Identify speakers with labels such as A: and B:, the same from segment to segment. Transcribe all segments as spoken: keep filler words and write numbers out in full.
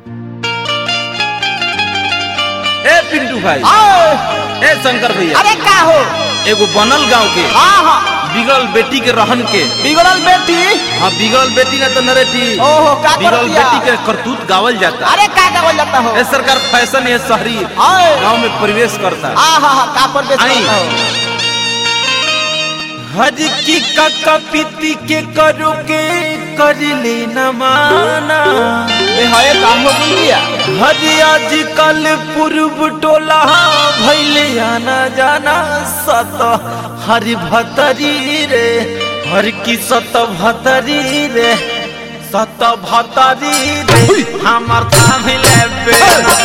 A: ए पिंटू भाई, ए शंकर भैया,
B: अरे का हो
A: एगो बनल गांव के
B: हाँ हाँ
A: बिगड़ल बेटी के रहन के
B: बिगड़ल बेटी
A: हाँ बिगड़ल बेटी ना तो नरेटी
B: ओहो का
A: बिगड़ल
B: कर दिया?
A: बेटी के करतूत गावल जाता।
B: अरे का गावल जाता हो
A: ए सरकार फैशन है शहरी
B: आए।
A: गांव में प्रवेश करता।
B: हाँ हाँ हाँ का पर
A: आई।
B: बेचता हो
A: हज की काका पीती के करो के कर ले न माना
B: ए हाय काम हो गया
A: हज आजकल पूर्व टोला भैले आना जाना सत हर भतरी रे हर की सत भतरी रे सत भतरी रे हमर थाम लेबे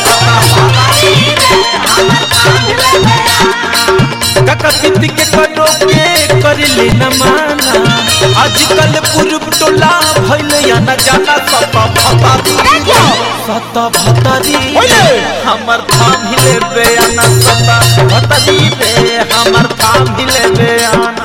A: काका पीती के करो के कर ले न माना आजकल पूर्व टोला भैले आना जाना सत भतरी सत भतरी हमर थाम लेबे आना सत भतरी रे हमर थाम लेबे आना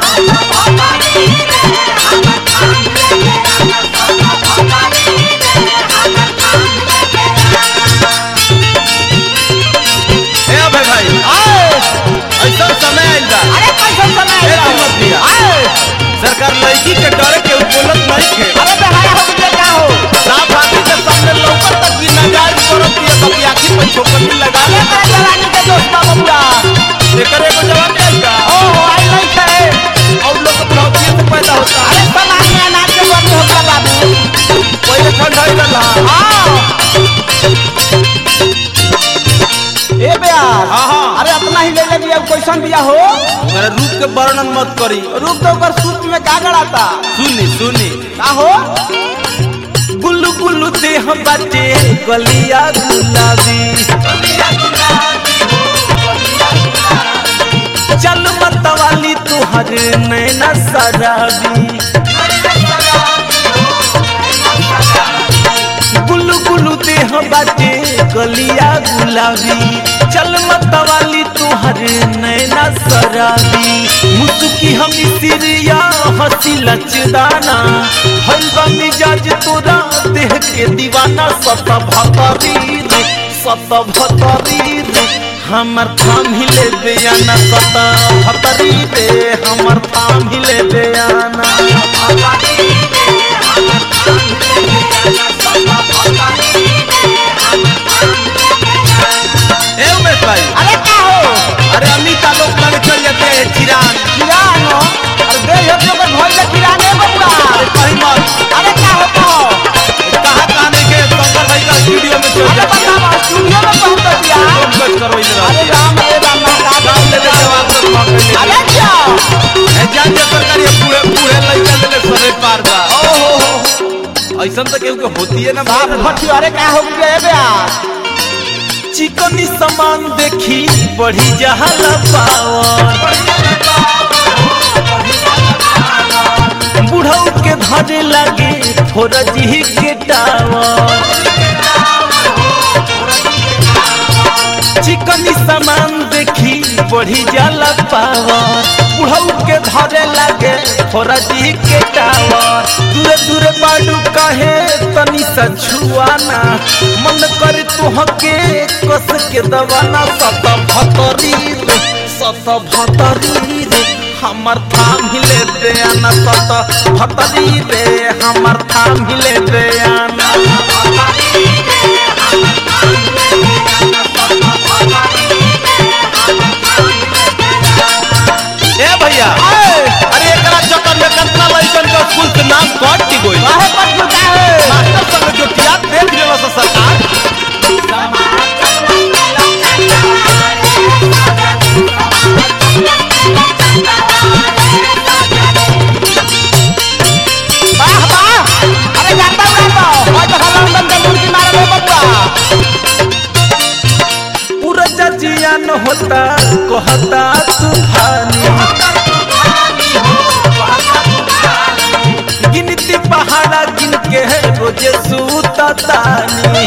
A: ए अबे भाई ऐसा समय आइल बा
B: अरे कैसे समय
A: ए
B: आइल बा?
A: मत दिया सरकार लड़की के डरे के बोलत नहीं थे
B: अरे बेहाया हो गया का हो
A: साफ आदमी के सामने लौकत तक भी नजायज करत दिया कभी आखिर में छोकरी लगा ले
B: अरे जवानी के दोस्त बबुआ
A: एकरे को जवाब दे का
B: ओ हो आई नहीं थे
A: और लोग प्रौद्योगिकी से पैदा होता
B: अरे समाज में अनाज के बंद हो गया बाबू
A: पहले ठंड होई रहा
B: हाँ ए बेयार
A: हाँ, हाँ।
B: अरे अपना ही ले ले लिया क्वेश्चन दिया हो
A: मेरे रूप के वर्णन मत करी
B: रूप तो ऊपर सूत में का गड़ाता
A: सुनी सुनी
B: का हो
A: गुल्लू गुल्लू देह बाटे गलिया गुलाबी चल मतवाली तुहर नैना शराबी गुल्लू गुल्लू देह बाटे गलिया गुलाबी चल मतवाली तुहर नैना शराबी मुस्की हम सिरिया हंसी लचदाना हलवा मिजाज तोरा देह के दीवाना सत भतरी रे सत भतरी रे हमर थाम हिले बेयाना सत भतरी रे हमर थाम हिले बेयाना ए उमेश भाई,
B: अरे का हो
A: अरे अमिता लोग लगे चल जाते हैं चिरान
B: किरान हो अरे दे हो तो कर भोज ले किराने बबुआ
A: अरे कहीं मत
B: अरे का हो का हो
A: कहाँ कहाँ के शंकर भाई का स्टूडियो में चल
B: अरे
A: जाते हैं
B: बताओ स्टूडियो में पहुंच दिया
A: बच करो इधर
B: अरे राम रे राम का
A: गाँव ले ले जवाब तो भाग ले
B: अरे क्या
A: ए जान जा सरकार ये पूरे पूरे लइका ले सरे पार बा
B: ओ हो हो
A: ऐसा तो केहू के होती है ना
B: बाप भट्टी अरे का हो गया ए बेयार
A: चिकनी सामान देखी बढ़ी जहल पावर बुढ़ऊ के धरे लगे फोरजी के टावर चिकनी सामान देखी बढ़ी जाला पावर बुढ़ऊ के धरे लगे फोरजी के टावर दूरे दूरे बाडू कहे तनी सा छुआना मन कर तुहके कस के दवाना सत भतरी रे सत भतरी रे हमर थाम हिले बेयाना सत भतरी रे हमर थाम हिले बेयाना ए भैया अरे एकरा चक्कर में कितना लइकन के स्कूल के नाम कट की गइल
B: काहे पर का है
A: मास्टर संग जो किया देख लेला सा सरकार
B: वाह वाह अरे जाता उड़ाता होय तो हल्ला दम दम मुर्गी मारे रे बबुआ
A: पूरा जजियान होता कहता तूफानी गिनती पहाड़ा गिन के रोजे सूता तानी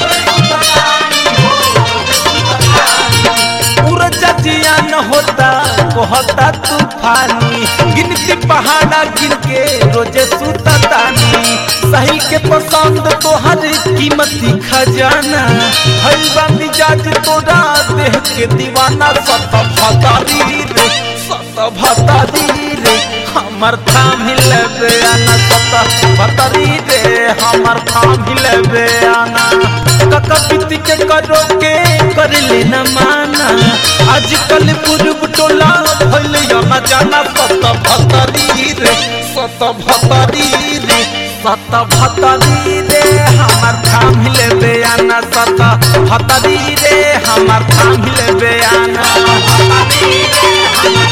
A: पूरा जजियान होता कहता तूफानी गिनती पहाड़ा गिन के रोजे सूता तानी सही के पसंद तोहर कीमती खजाना हलवा मिजाज तोरा देह के दीवाना सत भतारी रे सत भतारी रे हमर थाम लेबे आना सत भतारी रे हमर थाम लेबे आना कका बीती के करो के कर लेना माना आजकल पूर्व टोला भइल न जाना सत भतारी रे सत भतारी रे सत भतारी रे हमर थाम लेबे आना सत भतारी रे हमर थाम लेबे आना।